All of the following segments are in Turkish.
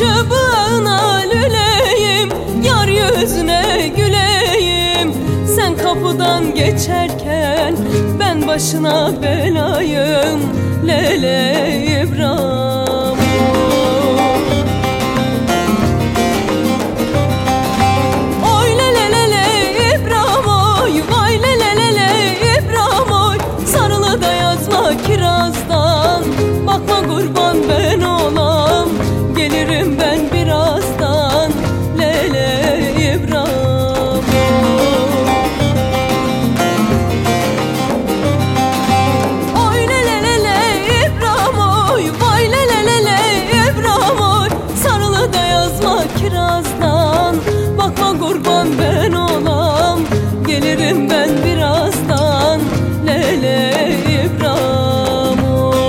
çubuğuna lüleyim, yar yüzüne güleyim. Sen kapıdan geçerken ben başına belayım. Lele İbrahim, oy lele lele İbrahim, oy vay lele lele İbrahim, oy sarılı da yazma kirazdan. Bakma kurban ben olam, gelirim ben birazdan. Lele İbrahim, oy lele lele İbrahim, oy vay lele lele İbrahim, oy sarılı da yazma kirazdan. Bakma kurban ben olam, gelirim ben birazdan. Lele İbrahim, oy.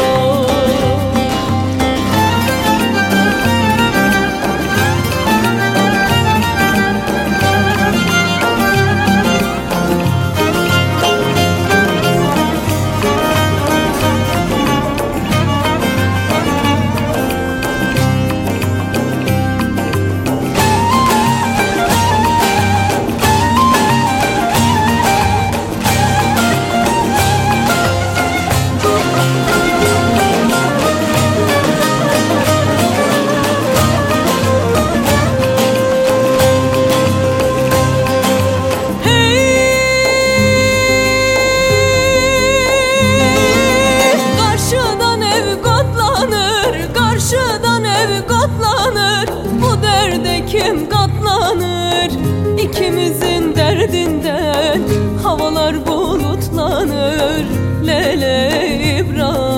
Karşıdan ev katlanır, bu derde kim katlanır? İkimizin derdinden havalar bulutlanır. Lele İbrahim,